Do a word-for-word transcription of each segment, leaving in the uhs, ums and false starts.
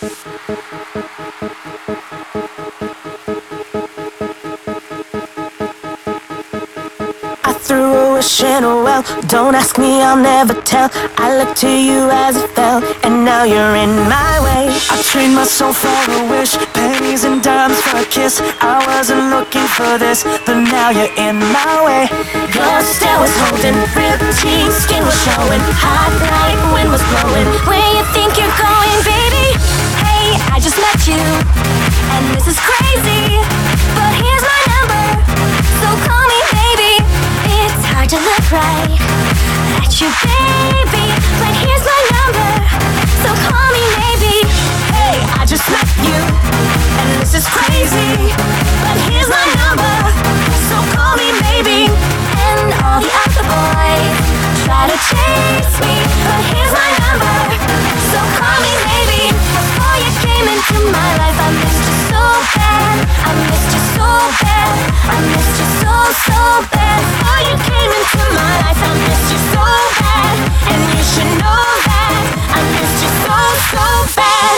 I threw a wish in a well. Don't ask me, I'll never tell. I looked to you as it fell, and now you're in my way. I trade my soul for a wish, pennies and dimes for a kiss. I wasn't looking for this, but now you're in my way. Your stare was holding, ripped jeans, skin was showing. Hot night, wind was blowing. Where you think you're going, baby? Hey, I just met you, and this is crazy, but here's my number, so call me baby. It's hard to look right at you, baby, but here's my number, so call me maybe. Hey, I just met you, and this is crazy, but here's my number, so call me maybe. And all the other boys try to chase me, but here's my number, so call me maybe. Before you came into my life, I missed you so bad, I missed you so bad, I missed you so, so bad. Before you came into my life, I missed you so bad, and you should know that I missed you so, so bad.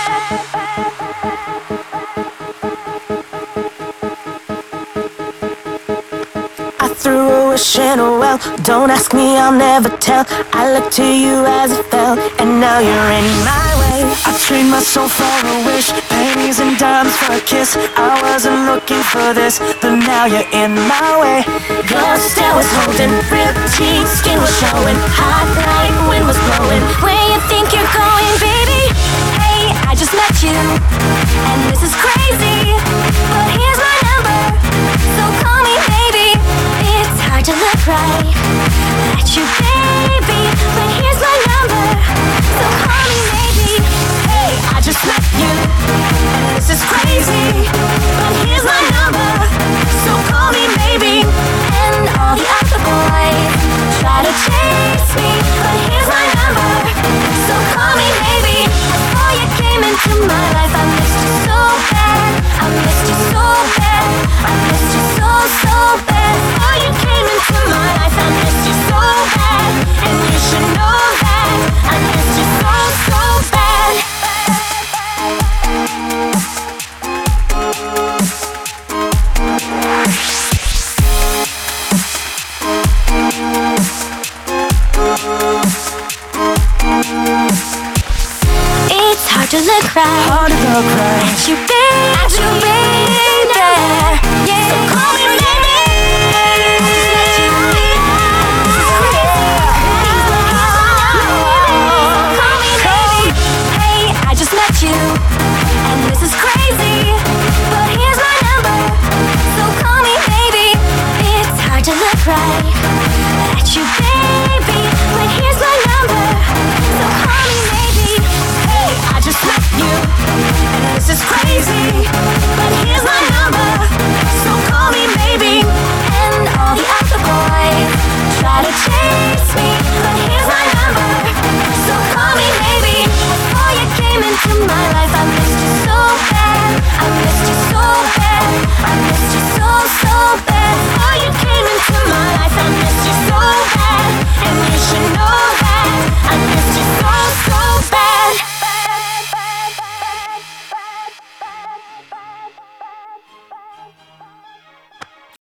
I threw a wish in a well. Don't ask me, I'll never tell. I looked to you as it fell, and now you're in my way. I trade my soul for a wish, pennies and dimes for a kiss. I wasn't looking for this, but now you're in my way. Your stare was holding, ripped jeans, skin was showing. Hot night, wind was blowing. Where you think you're going, baby? Hey, I just met you, and this is crazy, but here's my number, so call me baby. It's hard to look right at you, baby, but here's my number, so call me maybe. Hey, I just met you, and this is crazy, but here's my number, so call me maybe. And all the other boys try to chase me, but here's my number, so call me maybe. Before you came into my life, I missed you so bad, I missed you so bad, I missed you so, so bad. Before you came into my life, I missed you so bad, and you should know that I missed you so, so bad. It's hard to look right, hard to look right at you, baby, at you, baby. Yeah. So call me maybe. Call me maybe. Hey, I just met you, and this is crazy,